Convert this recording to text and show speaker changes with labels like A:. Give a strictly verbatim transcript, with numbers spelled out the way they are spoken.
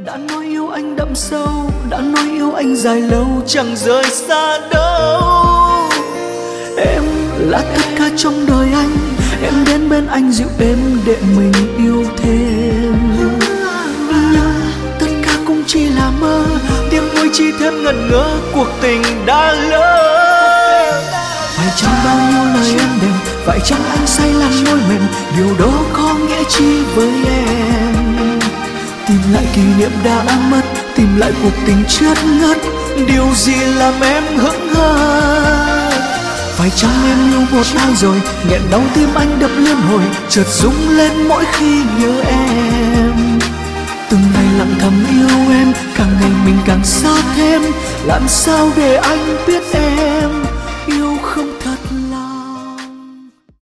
A: Đã nói yêu anh đậm sâu, đã nói yêu anh dài lâu, chẳng rời xa đâu. Em là tất cả trong đời anh, em đến bên anh dịu êm để mình yêu thêm. Nhưng tất cả cũng chỉ là mơ, tiếng môi chỉ thêm ngẩn ngơ, cuộc tình đã lỡ. Phải chăng bao nhiêu lời em đềm, phải chăng anh say làm môi mềm, điều đó có nghĩa chi với em? Tìm lại kỷ niệm đã mất, tìm lại cuộc tình chết ngất, điều gì làm em hững hờ? Phải chăng em yêu một ai rồi, nghẹn đau tim anh đập liên hồi, chợt rung lên mỗi khi nhớ em. Từng ngày lặng thầm yêu em, càng ngày mình càng xa thêm, làm sao để anh biết em?